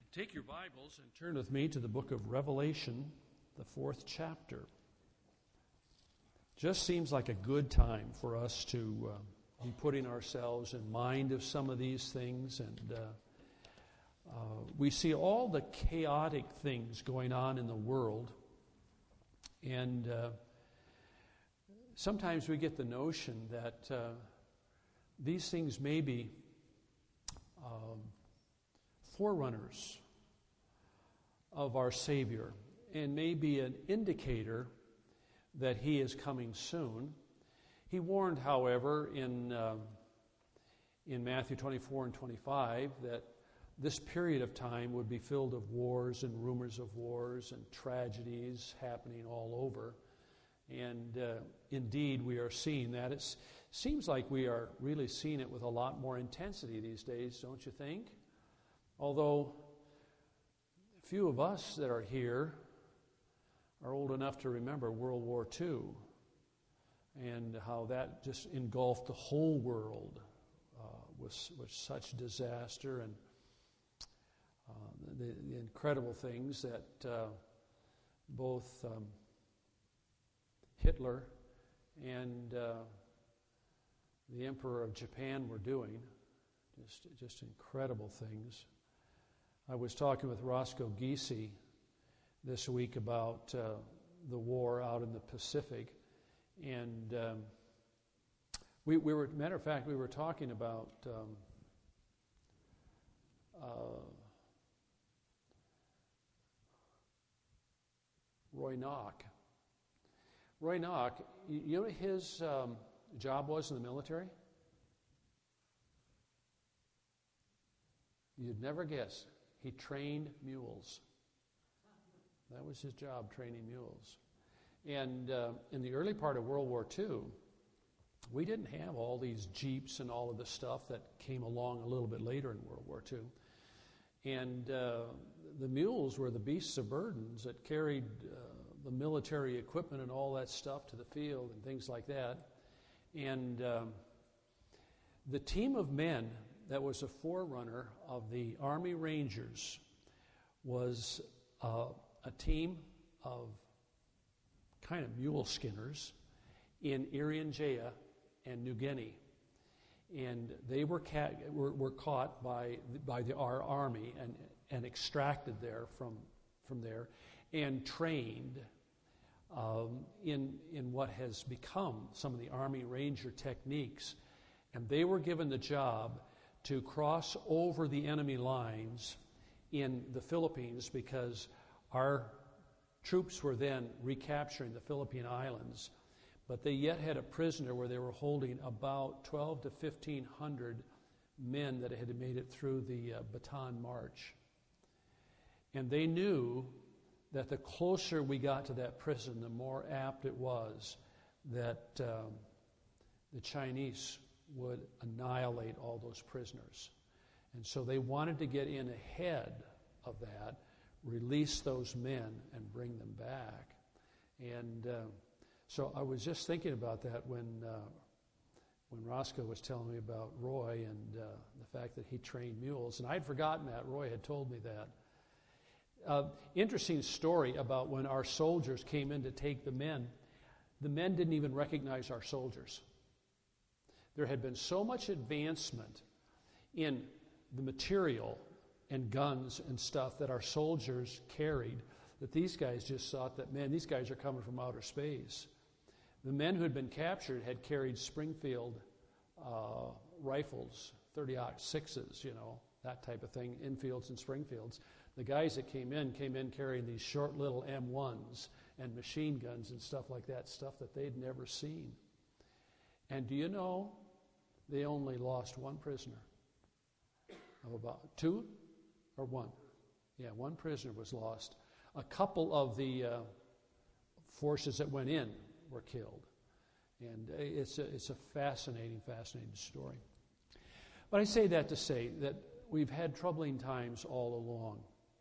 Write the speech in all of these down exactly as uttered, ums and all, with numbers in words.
Take your Bibles and turn with me to the book of Revelation, the fourth chapter. Just seems like a good time for us to uh, be putting ourselves in mind of some of these things. And uh, uh, we see all the chaotic things going on in the world. And uh, sometimes we get the notion that uh, these things may be um, forerunners of our Savior and may be an indicator that He is coming soon. He warned, however, in uh, in Matthew twenty-four and twenty-five that this period of time would be filled of wars and rumors of wars and tragedies happening all over. And uh, indeed, we are seeing that. It seems like we are really seeing it with a lot more intensity these days, don't you think? Although few of us that are here are old enough to remember World War Two and how that just engulfed the whole world uh, with, with such disaster and uh, the, the incredible things that uh, both um, Hitler and uh, the Emperor of Japan were doing. Just, just incredible things. I was talking with Roscoe Giese this week about uh, the war out in the Pacific, and um, we, we were, matter of fact, we were talking about um, uh, Roy Knock. Roy Knock, you, you know what his um, job was in the military? You'd never guess. He trained mules. That was his job, training mules. And uh, in the early part of World War Two, we didn't have all these jeeps and all of the stuff that came along a little bit later in World War Two. And uh, the mules were the beasts of burdens that carried uh, the military equipment and all that stuff to the field and things like that. And um, the team of men that was a forerunner of the Army Rangers was uh, a team of kind of mule skinners in Irian Jaya and New Guinea. And they were, ca- were, were caught by, by the, our army and, and extracted there from, from there and trained um, in, in what has become some of the Army Ranger techniques. And they were given the job to cross over the enemy lines in the Philippines because our troops were then recapturing the Philippine Islands, but they yet had a prisoner where they were holding about twelve to fifteen hundred men that had made it through the uh, Bataan March. And they knew that the closer we got to that prison, the more apt it was that um, the Chinese would annihilate all those prisoners. And so they wanted to get in ahead of that, release those men, and bring them back. And uh, so I was just thinking about that when uh, when Roscoe was telling me about Roy and uh, the fact that he trained mules. And I'd forgotten that. Roy had told me that. Uh, interesting story about when our soldiers came in to take the men. The men didn't even recognize our soldiers. There had been so much advancement in the material and guns and stuff that our soldiers carried that these guys just thought that, man, these guys are coming from outer space. The men who had been captured had carried Springfield uh, rifles, thirty-aught sixes, you know, that type of thing, Enfields and Springfields. The guys that came in came in carrying these short little M ones and machine guns and stuff like that, stuff that they'd never seen. And do you know, they only lost one prisoner. Of about two or one? Yeah, one prisoner was lost. A couple of the uh, forces that went in were killed. And it's a, it's a fascinating, fascinating story. But I say that to say that we've had troubling times all along.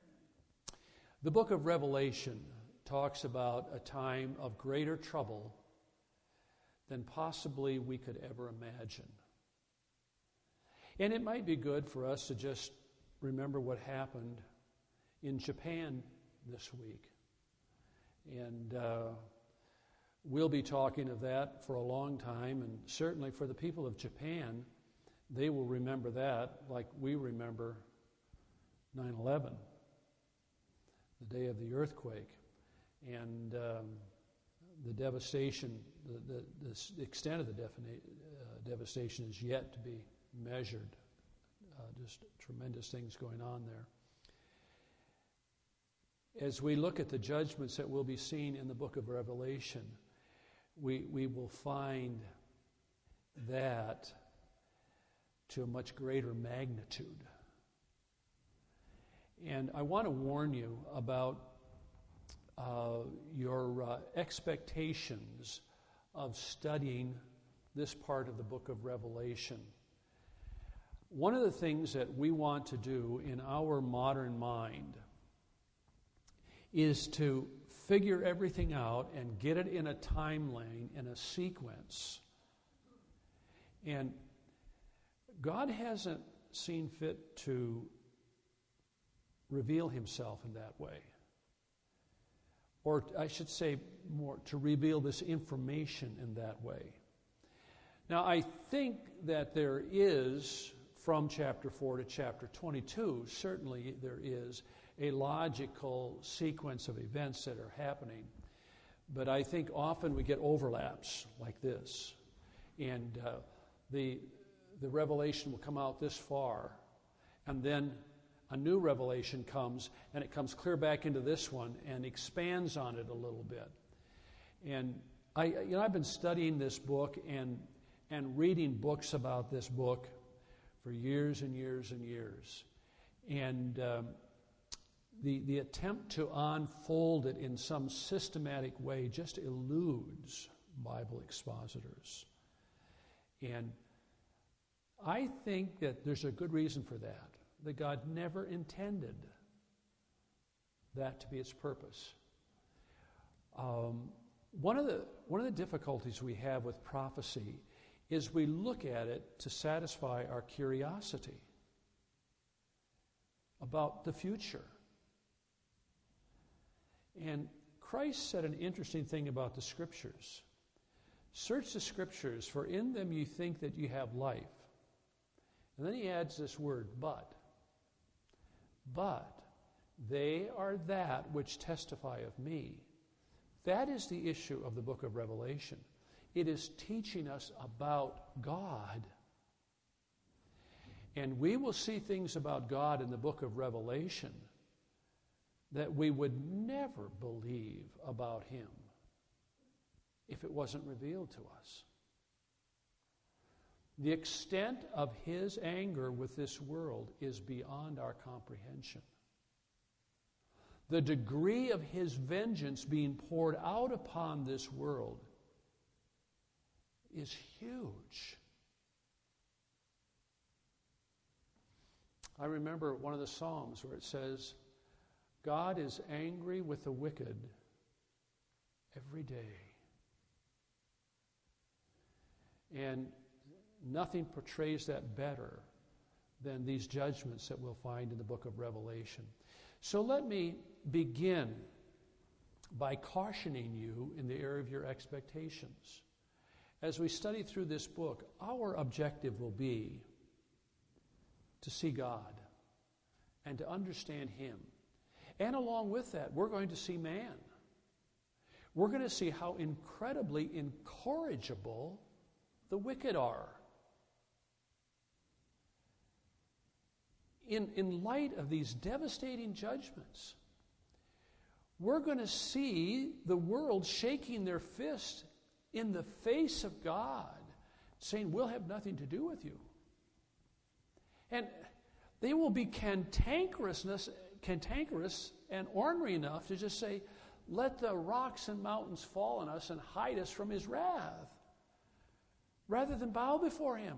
The book of Revelation talks about a time of greater trouble than possibly we could ever imagine. And it might be good for us to just remember what happened in Japan this week. And uh, we'll be talking of that for a long time, and certainly for the people of Japan, they will remember that like we remember nine eleven, the day of the earthquake, and um, the devastation, the, the, the extent of the defina- uh, devastation is yet to be measured. Uh, just tremendous things going on there. As we look at the judgments that will be seen in the book of Revelation, we, we will find that to a much greater magnitude. And I want to warn you about uh, your uh, expectations of studying this part of the book of Revelation. One of the things that we want to do in our modern mind is to figure everything out and get it in a timeline, in a sequence. And God hasn't seen fit to reveal himself in that way. Or I should say more, to reveal this information in that way. Now, I think that there is, from chapter four to chapter twenty-two, certainly there is a logical sequence of events that are happening. But I think often we get overlaps like this. And uh, the, the revelation will come out this far, and then a new revelation comes, and it comes clear back into this one and expands on it a little bit. And I, you know, I've been studying this book and and reading books about this book for years and years and years. And um, the the attempt to unfold it in some systematic way just eludes Bible expositors. And I think that there's a good reason for that, that God never intended that to be its purpose. Um, one of the one of the difficulties we have with prophecy is we look at it to satisfy our curiosity about the future. And Christ said an interesting thing about the Scriptures. Search the Scriptures, for in them you think that you have life. And then he adds this word, but. But they are that which testify of me. That is the issue of the book of Revelation. It is teaching us about God. And we will see things about God in the book of Revelation that we would never believe about him if it wasn't revealed to us. The extent of his anger with this world is beyond our comprehension. The degree of his vengeance being poured out upon this world is huge. I remember one of the Psalms where it says, God is angry with the wicked every day. And nothing portrays that better than these judgments that we'll find in the book of Revelation. So let me begin by cautioning you in the area of your expectations. As we study through this book, our objective will be to see God and to understand him. And along with that, we're going to see man. We're going to see how incredibly incorrigible the wicked are. In, in light of these devastating judgments, we're going to see the world shaking their fist in the face of God, saying, we'll have nothing to do with you. And they will be cantankerousness, cantankerous and ornery enough to just say, let the rocks and mountains fall on us and hide us from his wrath, rather than bow before him.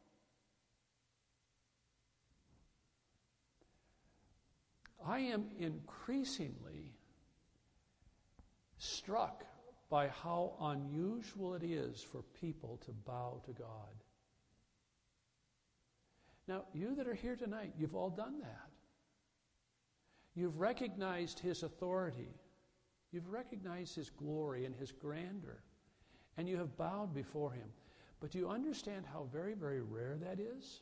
I am increasingly struck by how unusual it is for people to bow to God. Now, you that are here tonight, you've all done that. You've recognized His authority. You've recognized His glory and His grandeur. And you have bowed before Him. But do you understand how very, very rare that is?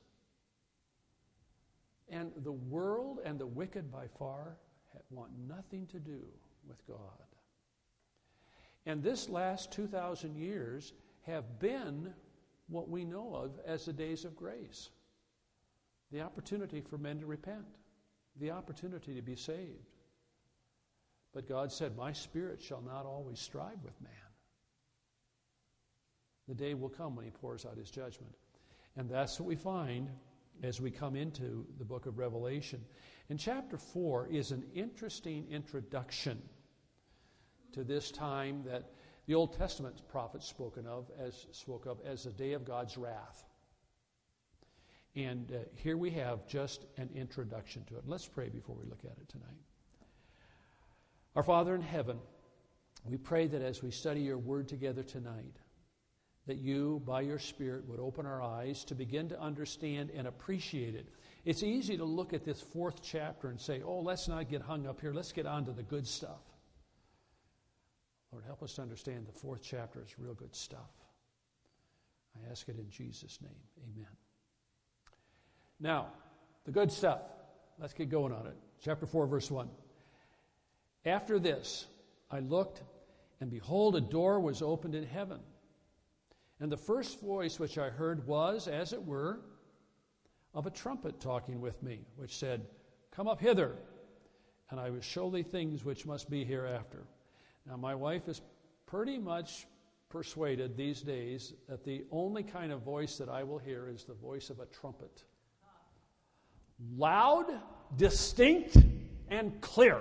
And the world and the wicked by far want nothing to do with God. And this last two thousand years have been what we know of as the days of grace. The opportunity for men to repent. The opportunity to be saved. But God said, my Spirit shall not always strive with man. The day will come when He pours out His judgment. And that's what we find as we come into the book of Revelation. And chapter four is an interesting introduction to this time that the Old Testament prophets spoken of as spoke of as the day of God's wrath. And uh, here we have just an introduction to it. Let's pray before we look at it tonight. Our Father in heaven, we pray that as we study your word together tonight, that you, by your Spirit, would open our eyes to begin to understand and appreciate it. It's easy to look at this fourth chapter and say, oh, let's not get hung up here. Let's get on to the good stuff. Lord, help us to understand the fourth chapter is real good stuff. I ask it in Jesus' name. Amen. Now, the good stuff. Let's get going on it. Chapter four, verse one. After this, I looked, and behold, a door was opened in heaven. And the first voice which I heard was, as it were, of a trumpet talking with me, which said, come up hither, and I will show thee things which must be hereafter. Now, my wife is pretty much persuaded these days that the only kind of voice that I will hear is the voice of a trumpet. Loud, distinct, and clear.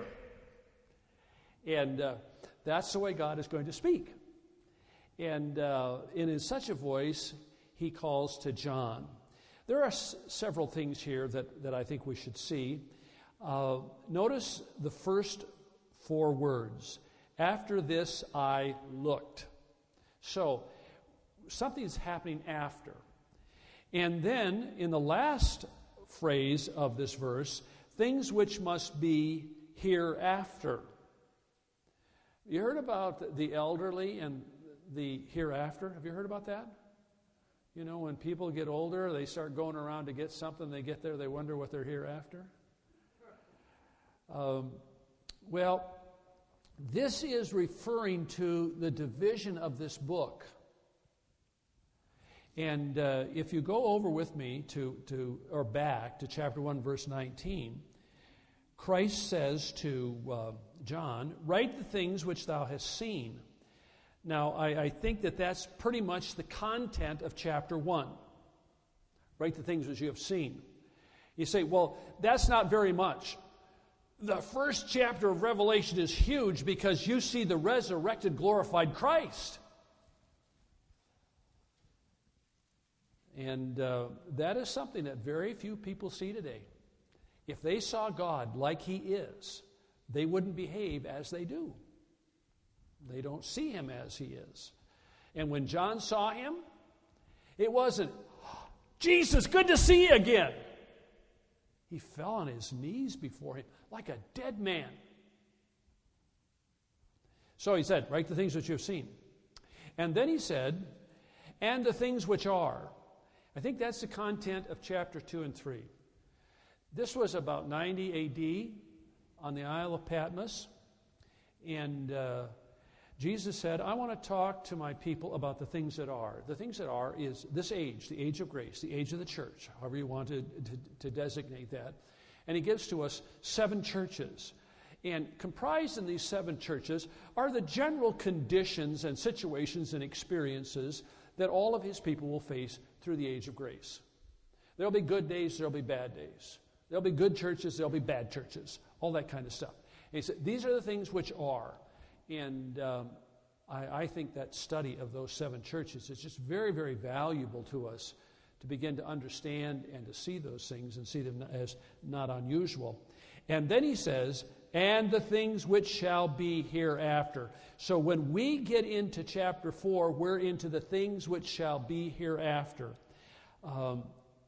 And uh, that's the way God is going to speak. And uh, in such a voice, He calls to John. There are s- several things here that, that I think we should see. Uh, notice the first four words. After this, I looked. So, something's happening after. And then, in the last phrase of this verse, things which must be hereafter. You heard about the elderly and the hereafter? Have you heard about that? You know, when people get older, they start going around to get something. They get there, they wonder what they're hereafter. Um, well, this is referring to the division of this book. And uh, if you go over with me to, to or back to chapter one, verse nineteen, Christ says to uh, John, write the things which thou hast seen. Now, I, I think that that's pretty much the content of chapter one. Write the things which you have seen. You say, well, that's not very much. The first chapter of Revelation is huge because you see the resurrected, glorified Christ. And uh, that is something that very few people see today. If they saw God like He is, they wouldn't behave as they do. They don't see Him as He is. And when John saw Him, it wasn't, Jesus, good to see you again. He fell on his knees before Him like a dead man. So He said, write the things which you have seen. And then He said, and the things which are. I think that's the content of chapter two and three. This was about ninety A D on the Isle of Patmos. And uh, Jesus said, I want to talk to my people about the things that are. The things that are is this age, the age of grace, the age of the church, however you want to, to, to designate that. And He gives to us seven churches. And comprised in these seven churches are the general conditions and situations and experiences that all of His people will face through the age of grace. There'll be good days, there'll be bad days. There'll be good churches, there'll be bad churches, all that kind of stuff. And He said, these are the things which are. And um, I, I think that study of those seven churches is just very, very valuable to us to begin to understand and to see those things and see them as not unusual. And then He says, and the things which shall be hereafter. So when we get into chapter four, we're into the things which shall be hereafter. Um,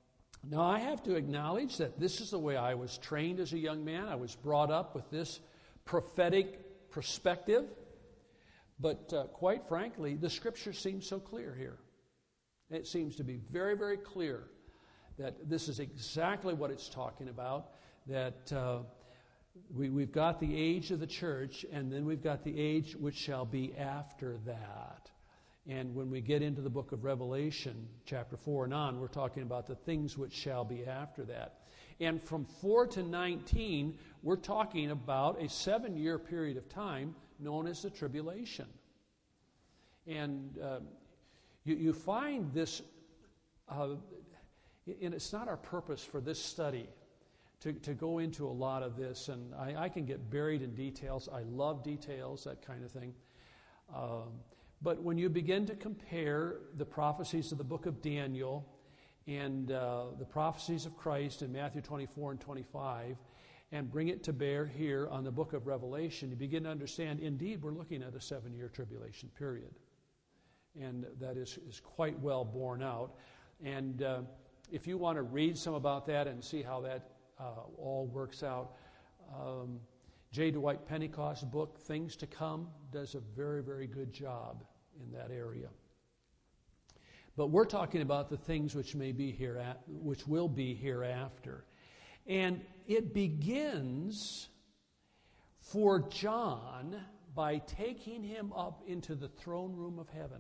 Now, I have to acknowledge that this is the way I was trained as a young man. I was brought up with this prophetic perspective. But uh, quite frankly, the Scripture seems so clear here. It seems to be very, very clear that this is exactly what it's talking about, that uh, we, we've got the age of the church, and then we've got the age which shall be after that. And when we get into the book of Revelation, chapter four and on, we're talking about the things which shall be after that. And from four to nineteen, we're talking about a seven-year period of time known as the tribulation. And uh, you, you find this, uh, and it's not our purpose for this study to, to go into a lot of this, and I, I can get buried in details. I love details, that kind of thing. Um, But when you begin to compare the prophecies of the book of Daniel and uh, the prophecies of Christ in Matthew twenty-four and twenty-five and bring it to bear here on the book of Revelation, you begin to understand, indeed, we're looking at a seven-year tribulation period. And that is, is quite well borne out. And uh, if you want to read some about that and see how that uh, all works out, um, J. Dwight Pentecost's book, Things to Come, does a very, very good job in that area. But we're talking about the things which may be here, at, which will be hereafter. And it begins for John by taking him up into the throne room of heaven.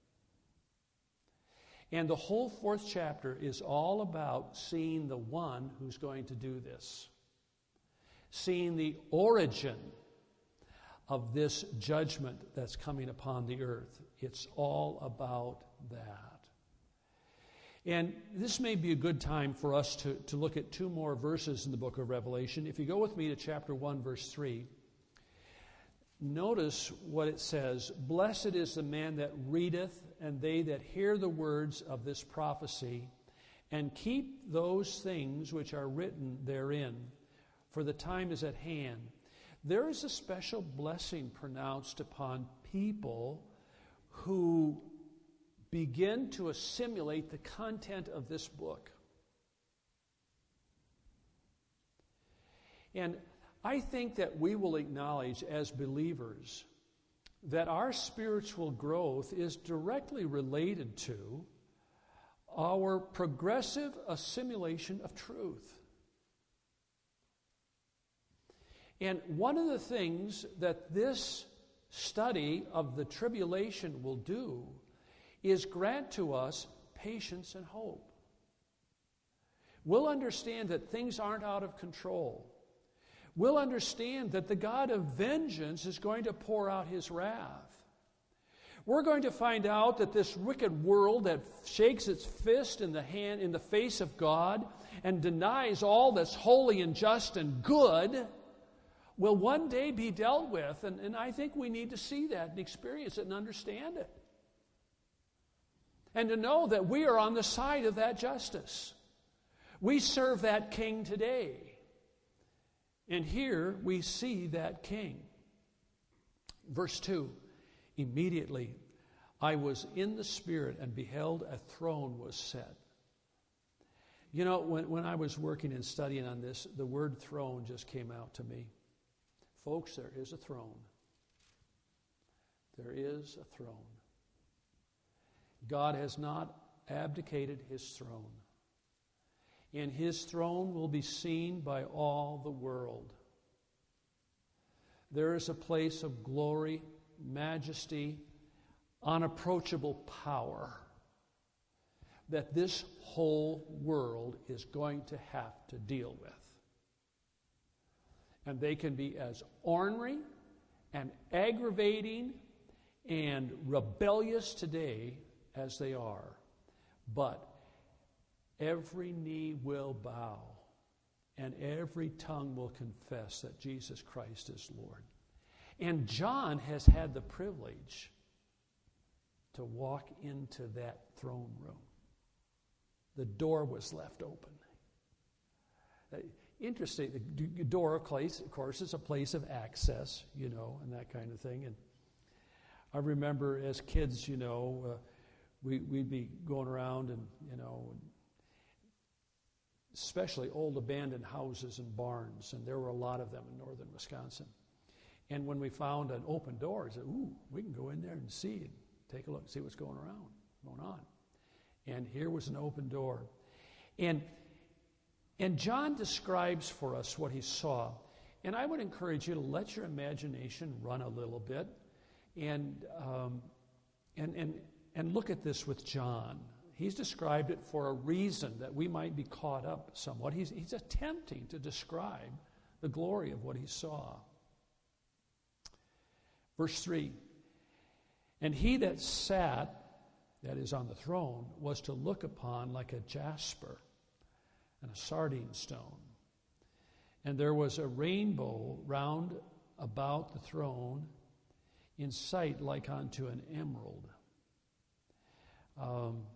And the whole fourth chapter is all about seeing the one who's going to do this. Seeing the origin of this judgment that's coming upon the earth. It's all about that. And this may be a good time for us to, to look at two more verses in the book of Revelation. If you go with me to chapter one, verse three, notice what it says. Blessed is the man that readeth, and they that hear the words of this prophecy, and keep those things which are written therein, for the time is at hand. There is a special blessing pronounced upon people who begin to assimilate the content of this book. And I think that we will acknowledge as believers that our spiritual growth is directly related to our progressive assimilation of truth. And one of the things that this study of the tribulation will do is grant to us patience and hope. We'll understand that things aren't out of control. We'll understand that the God of vengeance is going to pour out His wrath. We're going to find out that this wicked world that shakes its fist in the hand, in the face of God and denies all that's holy and just and good will one day be dealt with. And, and I think we need to see that and experience it and understand it. And to know that we are on the side of that justice. We serve that King today. And here we see that King. Verse two, immediately I was in the Spirit and beheld a throne was set. You know, when, when I was working and studying on this, the word throne just came out to me. Folks, there is a throne. There is a throne. God has not abdicated His throne. And His throne will be seen by all the world. There is a place of glory, majesty, unapproachable power that this whole world is going to have to deal with. And they can be as ornery and aggravating and rebellious today as they are. But every knee will bow and every tongue will confess that Jesus Christ is Lord. And John has had the privilege to walk into that throne room. The door was left open. Interesting. The door, of course, is a place of access, you know, and that kind of thing. And I remember as kids, you know, uh, we, we'd be going around and, you know, especially old abandoned houses and barns, and there were a lot of them in northern Wisconsin. And when we found an open door, we said, ooh, we can go in there and see, and take a look, see what's going around, going on. And here was an open door. And, and John describes for us what he saw. And I would encourage you to let your imagination run a little bit and, um, and, and, and look at this with John. He's described it for a reason, that we might be caught up somewhat. He's, he's attempting to describe the glory of what he saw. Verse three, and he that sat, that is on the throne, was to look upon like a jasper and a sardine stone. And there was a rainbow round about the throne, in sight like unto an emerald. Um,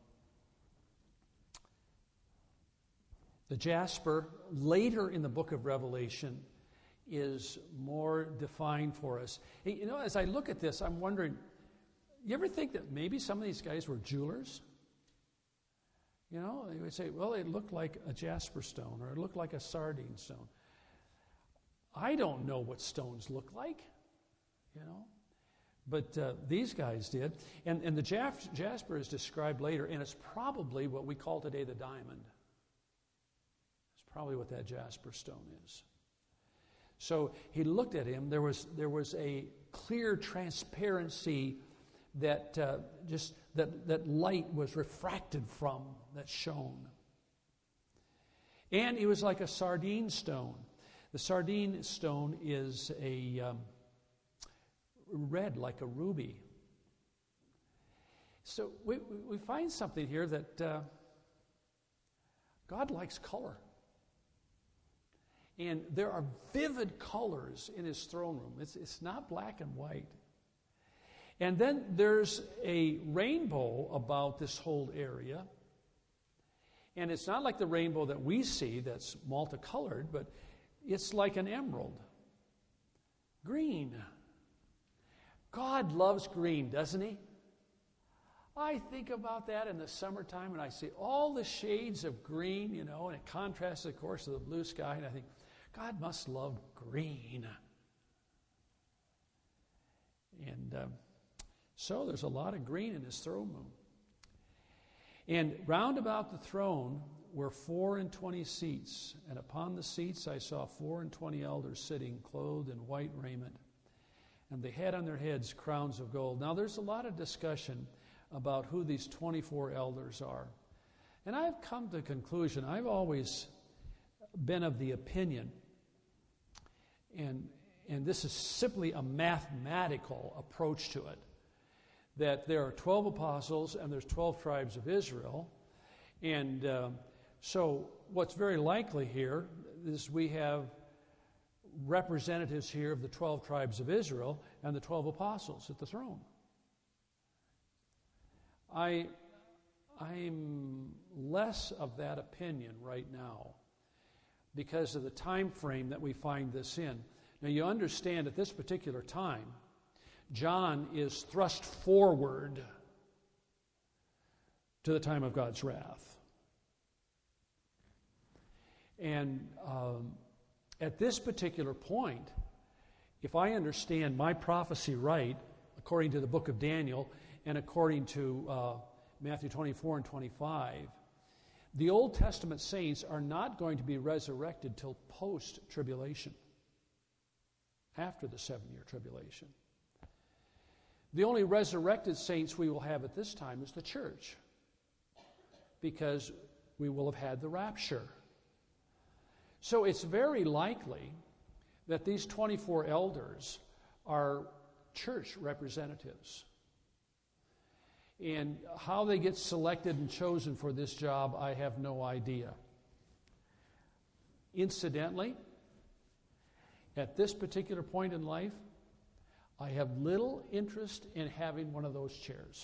the jasper, later in the book of Revelation, is more defined for us. Hey, you know, as I look at this, I'm wondering, you ever think that maybe some of these guys were jewelers? You know, they would say, well, it looked like a jasper stone, or it looked like a sardine stone. I don't know what stones look like, you know, but uh, these guys did. And, and the jas- jasper is described later, and it's probably what we call today the diamond. It's probably what that jasper stone is. So he looked at him. There was there was a clear transparency that uh, just that that light was refracted from, that shone. And it was like a sardine stone. The sardine stone is a um, red, like a ruby. So we we find something here that uh, God likes color. And there are vivid colors in his throne room. It's, it's not black and white. And then there's a rainbow about this whole area. And it's not like the rainbow that we see that's multicolored, but it's like an emerald. Green. God loves green, doesn't he? I think about that in the summertime, and I see all the shades of green, you know, and it contrasts, of course, to the blue sky, and I think, God must love green. And um, so there's a lot of green in his throne room. And round about the throne were four and twenty seats, and upon the seats I saw four and twenty elders sitting, clothed in white raiment, and they had on their heads crowns of gold. Now there's a lot of discussion about who these twenty-four elders are. And I've come to the conclusion, I've always been of the opinion, and and this is simply a mathematical approach to it, that there are twelve apostles and there's twelve tribes of Israel. And uh, so what's very likely here is we have representatives here of the twelve tribes of Israel and the twelve apostles at the throne. I, I'm less of that opinion right now because of the time frame that we find this in. Now you understand at this particular time, John is thrust forward to the time of God's wrath. And um, at this particular point, if I understand my prophecy right, according to the book of Daniel and according to uh, Matthew twenty-four and twenty-five, the Old Testament saints are not going to be resurrected till post-tribulation, after the seven-year tribulation. The only resurrected saints we will have at this time is the church, because we will have had the rapture. So it's very likely that these twenty-four elders are church representatives. And how they get selected and chosen for this job, I have no idea. Incidentally, at this particular point in life, I have little interest in having one of those chairs.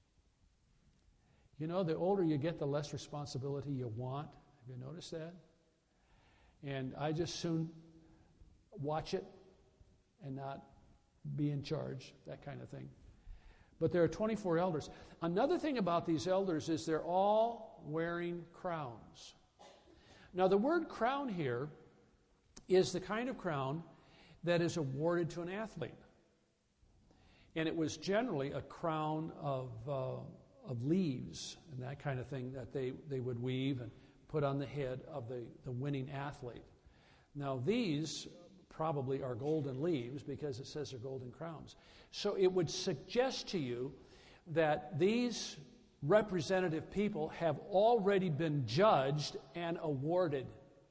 You know, the older you get, the less responsibility you want. Have you noticed that? And I just soon watch it and not be in charge, that kind of thing. But there are twenty-four elders. Another thing about these elders is they're all wearing crowns. Now, the word crown here is the kind of crown that is awarded to an athlete. And it was generally a crown of, uh, of leaves and that kind of thing that they, they would weave and put on the head of the, the winning athlete. Now, these probably are golden leaves because it says they're golden crowns. So it would suggest to you that these representative people have already been judged and awarded.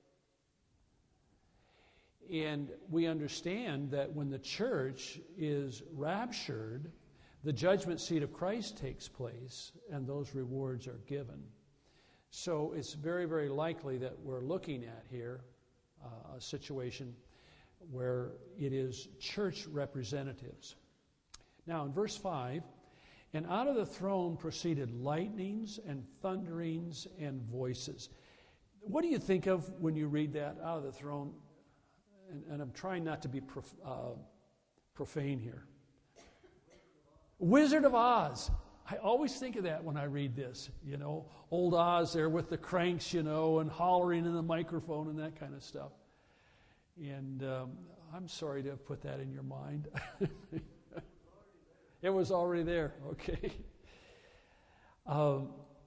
And we understand that when the church is raptured, the judgment seat of Christ takes place and those rewards are given. So it's very, very likely that we're looking at here uh, a situation where it is church representatives. Now in verse five, and out of the throne proceeded lightnings and thunderings and voices. What do you think of when you read that, out of the throne? And, and I'm trying not to be prof, uh, profane here. Wizard of Oz. I always think of that when I read this. You know, old Oz there with the cranks, you know, and hollering in the microphone and that kind of stuff. And um, I'm sorry to have put that in your mind. It was already there, okay. Um,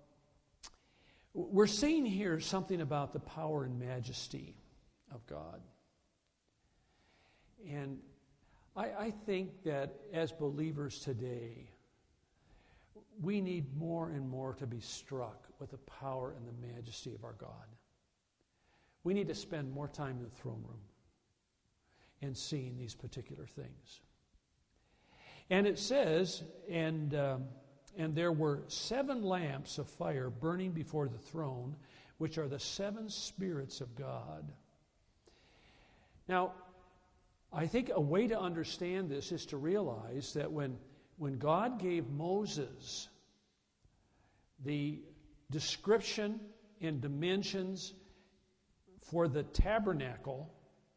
we're seeing here something about the power and majesty of God. And I, I think that as believers today, we need more and more to be struck with the power and the majesty of our God. We need to spend more time in the throne room and seeing these particular things. And it says, and um, and there were seven lamps of fire burning before the throne, which are the seven spirits of God. Now, I think a way to understand this is to realize that when, when God gave Moses the description and dimensions for the tabernacle,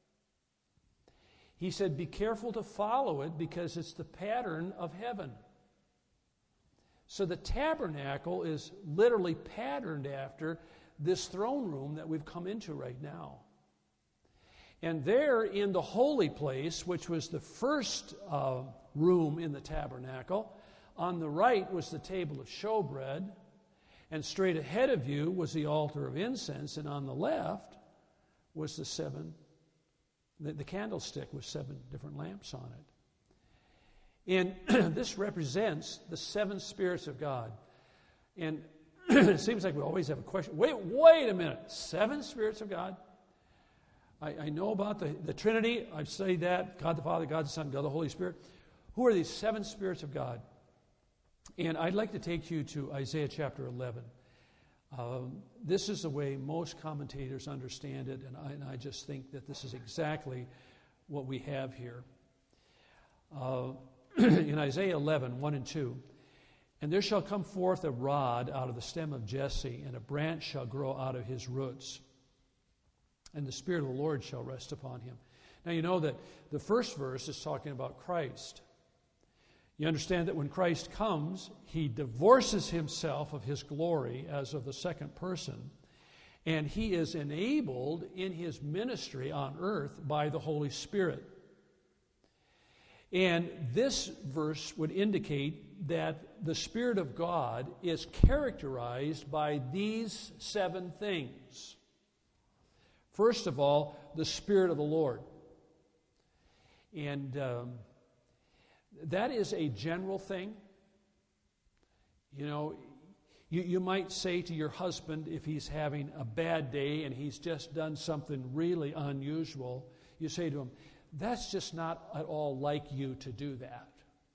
he said, be careful to follow it because it's the pattern of heaven. So the tabernacle is literally patterned after this throne room that we've come into right now. And there in the holy place, which was the first uh, room in the tabernacle, on the right was the table of showbread, and straight ahead of you was the altar of incense, and on the left was the seven The, the candlestick with seven different lamps on it. And this represents the seven spirits of God. And it seems like we always have a question. Wait, wait a minute. Seven spirits of God? I, I know about the, the Trinity. I've studied that. God the Father, God the Son, God the Holy Spirit. Who are these seven spirits of God? And I'd like to take you to Isaiah chapter eleven. Um, this is the way most commentators understand it, and I, and I just think that this is exactly what we have here. Uh, in Isaiah eleven, one and two, and there shall come forth a rod out of the stem of Jesse, and a branch shall grow out of his roots, and the Spirit of the Lord shall rest upon him. Now you know that the first verse is talking about Christ. You understand that when Christ comes, he divorces himself of his glory as of the second person, and he is enabled in his ministry on earth by the Holy Spirit. And this verse would indicate that the Spirit of God is characterized by these seven things. First of all, the Spirit of the Lord. And um, that is a general thing. You know, you, you might say to your husband, if he's having a bad day and he's just done something really unusual, you say to him, that's just not at all like you to do that.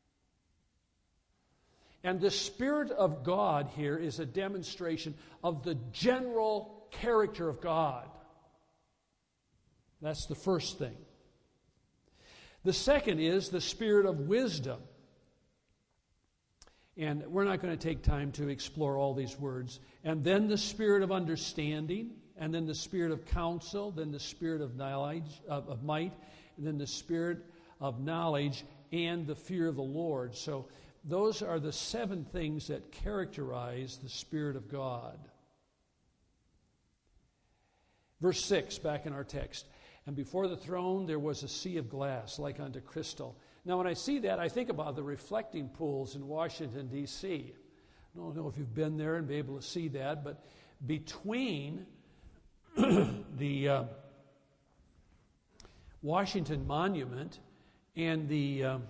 And the Spirit of God here is a demonstration of the general character of God. That's the first thing. The second is the Spirit of wisdom. And we're not going to take time to explore all these words. And then the Spirit of understanding, and then the Spirit of counsel, then the Spirit of knowledge, of, of might, and then the Spirit of knowledge and the fear of the Lord. So those are the seven things that characterize the Spirit of God. Verse six, back in our text. And before the throne there was a sea of glass, like unto crystal. Now when I see that, I think about the reflecting pools in Washington, D C I don't know if you've been there and be able to see that, but between the uh, Washington Monument and the uh,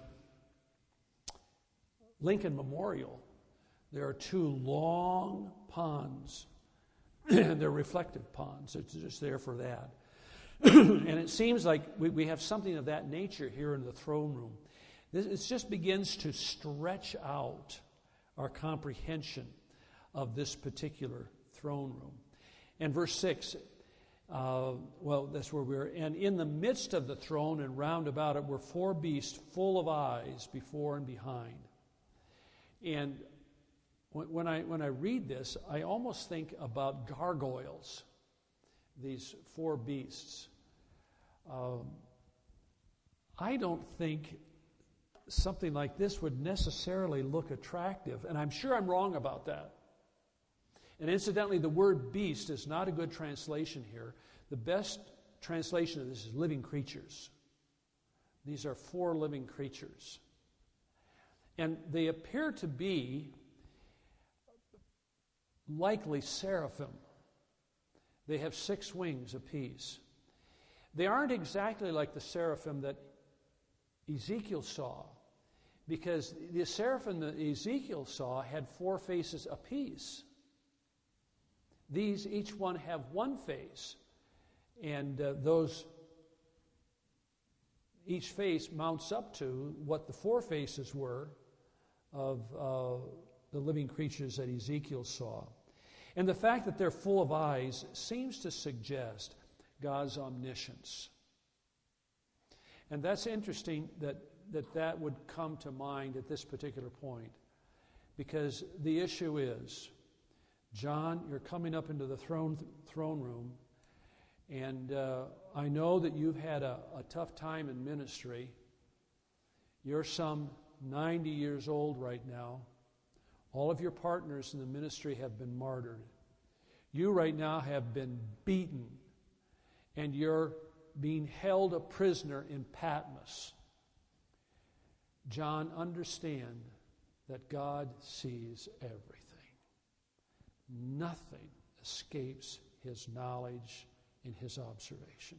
Lincoln Memorial, there are two long ponds. They're reflective ponds. It's just there for that. And it seems like we, we have something of that nature here in the throne room. This, it just begins to stretch out our comprehension of this particular throne room. And verse six, uh, well, that's where we're. And in the midst of the throne and round about it were four beasts full of eyes before and behind. And when, when I when I read this, I almost think about gargoyles. These four beasts. Um, I don't think something like this would necessarily look attractive, and I'm sure I'm wrong about that. And incidentally, the word beast is not a good translation here. The best translation of this is living creatures. These are four living creatures. And they appear to be likely seraphim. They have six wings apiece. They aren't exactly like the seraphim that Ezekiel saw, because the seraphim that Ezekiel saw had four faces apiece. These, each one have one face, and uh, those, each face mounts up to what the four faces were of uh, the living creatures that Ezekiel saw. And the fact that they're full of eyes seems to suggest God's omniscience. And that's interesting that, that that would come to mind at this particular point, because the issue is, John, you're coming up into the throne throne room, and uh, I know that you've had a, a tough time in ministry. You're some ninety years old right now. All of your partners in the ministry have been martyred. You right now have been beaten, and you're being held a prisoner in Patmos. John, understand that God sees everything. Nothing escapes his knowledge and his observation.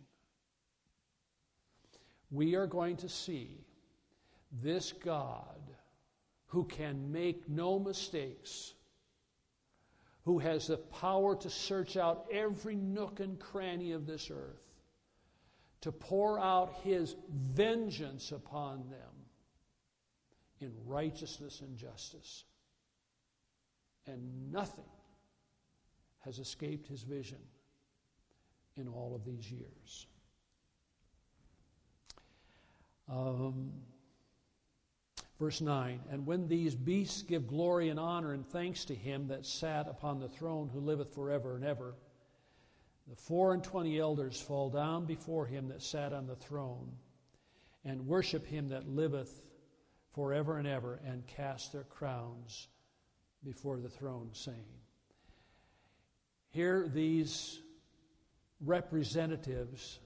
We are going to see this God who can make no mistakes, who has the power to search out every nook and cranny of this earth, to pour out his vengeance upon them in righteousness and justice. And nothing has escaped his vision in all of these years. Um, verse nine, and when these beasts give glory and honor and thanks to him that sat upon the throne, who liveth forever and ever, the four and twenty elders fall down before him that sat on the throne, and worship him that liveth forever and ever, and cast their crowns before the throne, saying. Here these representatives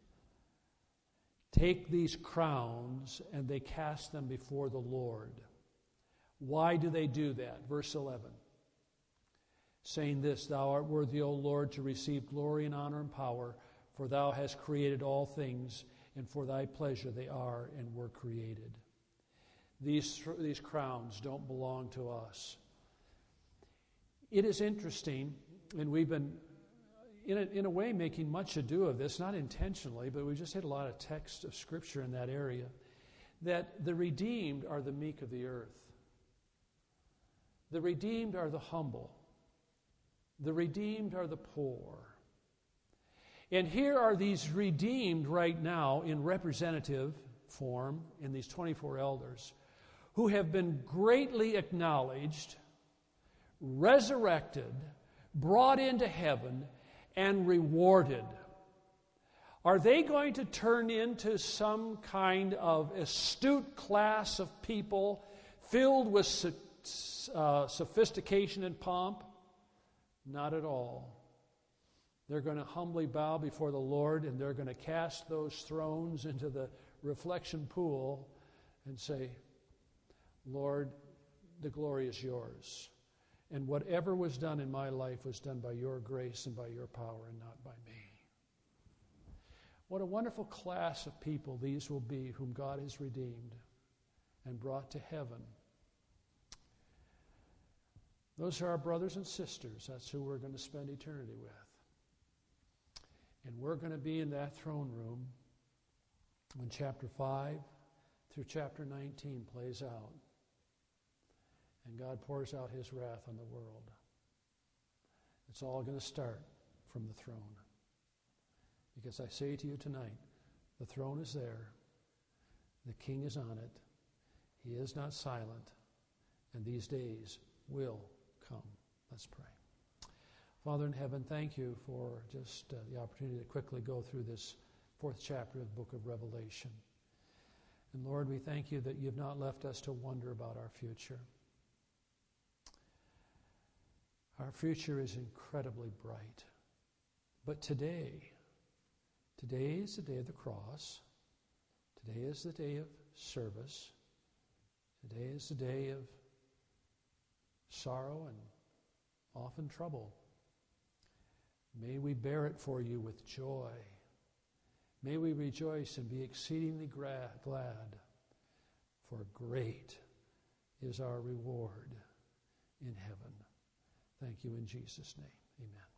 take these crowns and they cast them before the Lord. Why do they do that? Verse eleven. Saying this, Thou art worthy, O Lord, to receive glory and honor and power, for thou hast created all things, and for thy pleasure they are and were created. These, these crowns don't belong to us. It is interesting, and we've been, in a, in a way, making much ado of this, not intentionally, but we just hit a lot of text of Scripture in that area, that the redeemed are the meek of the earth. The redeemed are the humble. The redeemed are the poor. And here are these redeemed right now in representative form, in these twenty-four elders, who have been greatly acknowledged, resurrected, brought into heaven, and rewarded. Are they going to turn into some kind of astute class of people filled with uh, sophistication and pomp? Not at all. They're going to humbly bow before the Lord, and they're going to cast those thrones into the reflection pool and say, Lord, the glory is yours. And whatever was done in my life was done by your grace and by your power and not by me. What a wonderful class of people these will be whom God has redeemed and brought to heaven. Those are our brothers and sisters. That's who we're going to spend eternity with. And we're going to be in that throne room when chapter five through chapter nineteen plays out. And God pours out his wrath on the world. It's all going to start from the throne. Because I say to you tonight, the throne is there. The King is on it. He is not silent. And these days will come. Let's pray. Father in heaven, thank you for just uh, the opportunity to quickly go through this fourth chapter of the book of Revelation. And Lord, we thank you that you've not left us to wonder about our future. Our future is incredibly bright. But today, today is the day of the cross. Today is the day of service. Today is the day of sorrow and often trouble. May we bear it for you with joy. May we rejoice and be exceedingly gra- glad, for great is our reward in heaven. Thank you in Jesus' name. Amen.